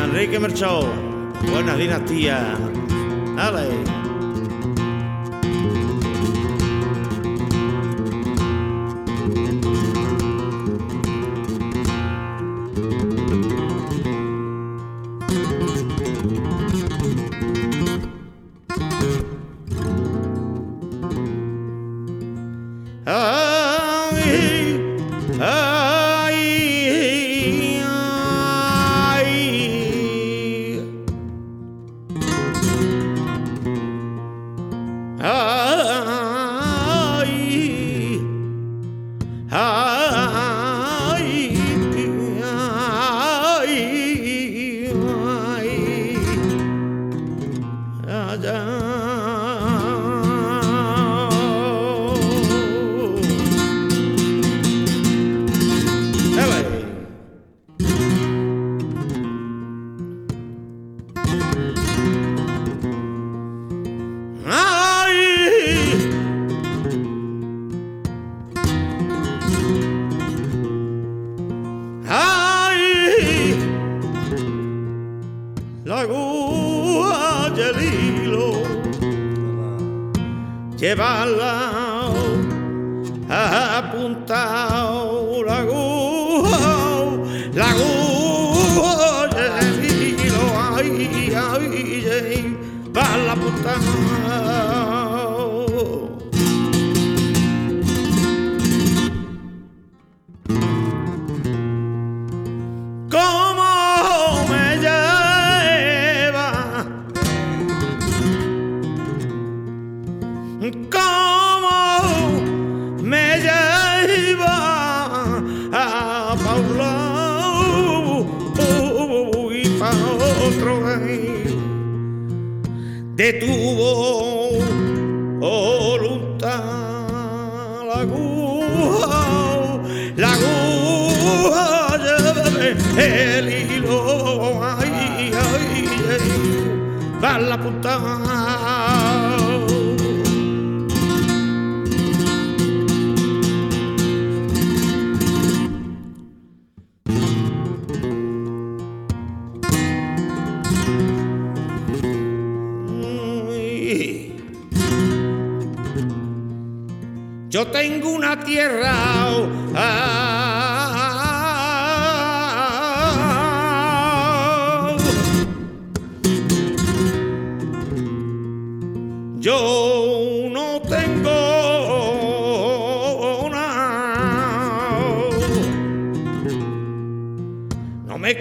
Enrique Merchó, buenas dinastías. Dale. La aguja del hilo, llevarla apuntado, la aguja del hilo, ay, llevarla apuntado. Cómo me lleva a Paula y pa' otro de tu voluntad la aguja lleve el hilo, ay, va la punta. Yo tengo una tierra, yo no tengo nada, no me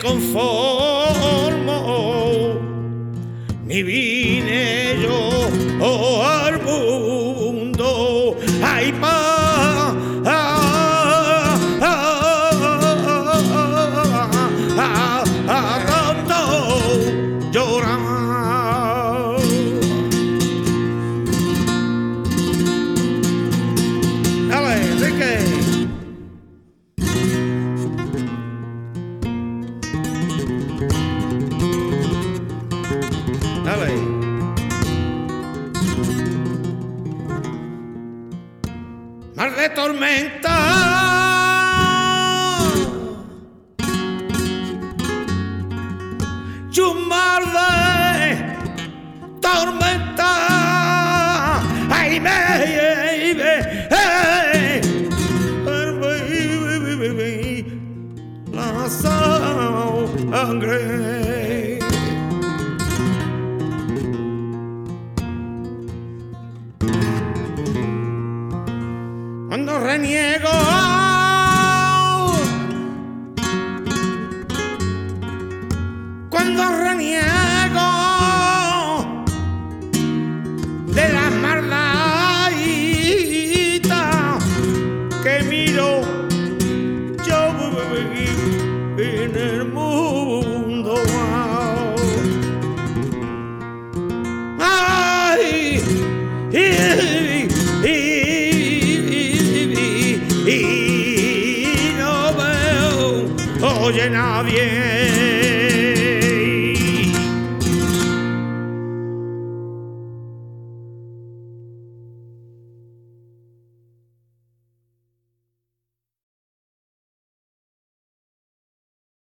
conformo, ni vine yo al mundo. Ay, tanto llorar. Dale, Enrique. Dale. Mar de tormenta, un mar de tormenta, ay me la sangre. Cuando reniego de las maldaditas que miro yo en el mundo, ay, y no veo, oye nadie.